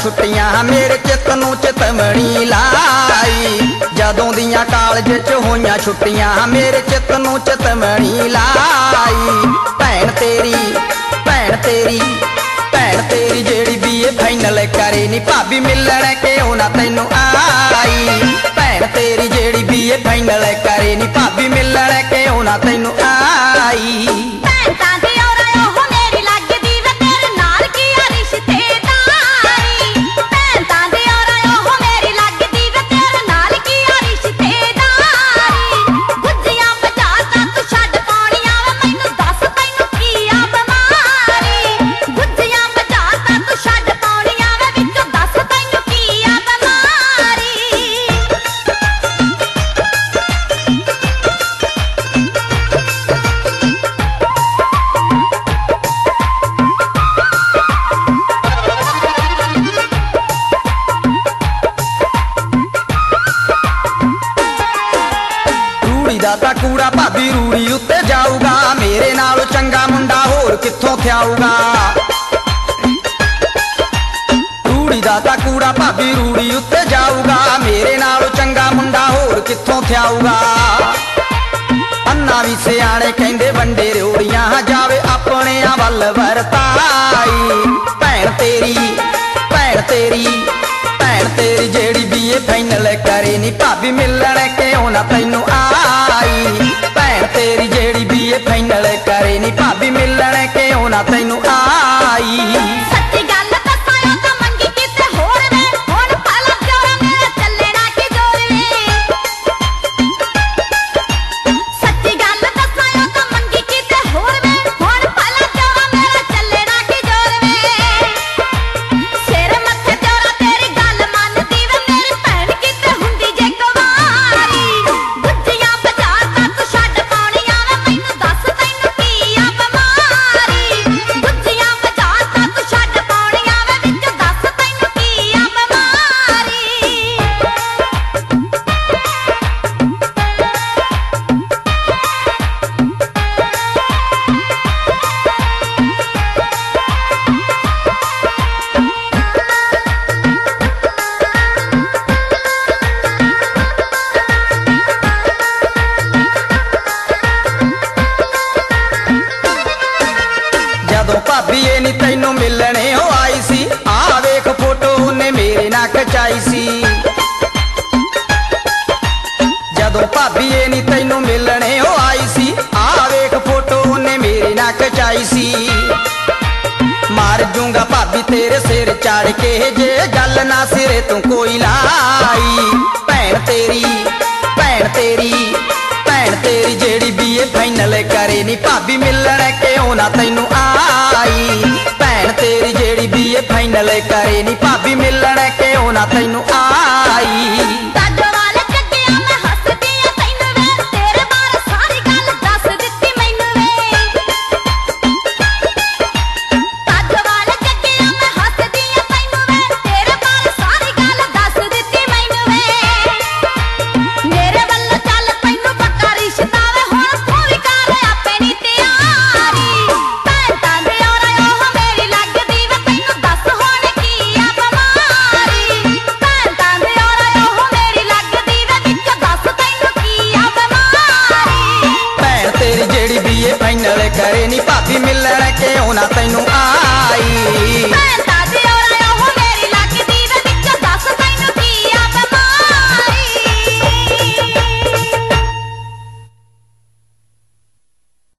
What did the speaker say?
छुट्टियां मेरे चित नूं चितमणी लाई। जदों दियां कालज च होईयां छुट्टियां मेरे चित नूं चितमणी लाई। भैन तेरी भैन तेरी भैन तेरी जेड़ी बीए फाइनल करे नी भाभी मिलण क्यों ना तैनू आई। भैन तेरी जेड़ी बीए फाइनल करे नी भाभी मिलण क्यों ना तैनू आई। दा कूड़ा भाभी रूड़ी उत्ते जाऊगा, मेरे नाल चंगा मुंडा होर कित्थों थ्याऊगा। रूड़ी दा कूड़ा भाभी रूड़ी उत्ते जाऊगा, मेरे नाल चंगा मुंडा होर कित्थों थ्याऊगा। अन्ना भी सियाणे कहंदे वंडे रोड़ियां जावे अपने वल वरताई। भैन तेरी भैन तेरी भैन तेरी जेड़ी बीए फाइनल करे नी भाभी मिलण क्यों ना तैनू आई। भैन तेरी जेड़ी बीए फाइनल करे नी भाभी मिलण क्यों ना तैनू आई। भाभी ये नी तैनू मिलने हो आई सी, आ वेख फोटो उन्हें मेरे ना खचाई सी। जदों भाभी ये नी तैनू मिलने हो आई सी, आ वेख फोटो उन्हें मेरे ना खचाई सी। मार जूंगा भाभी तेरे सिर चढ़ के जे गल ना सिरे तू कोई लाई। भैन तेरी भैन तेरी भैन तेरी जेड़ी बीए फाइनल करे नी भाभी मिलण क्यों ना तैनू आई। भैन तेरी जेड़ी बीए फाइनल करे नी भाभी मिलण क्यों ना तैनू आई। फाइनल करे नी भाभी मिलण क्यों ना तैनू आई।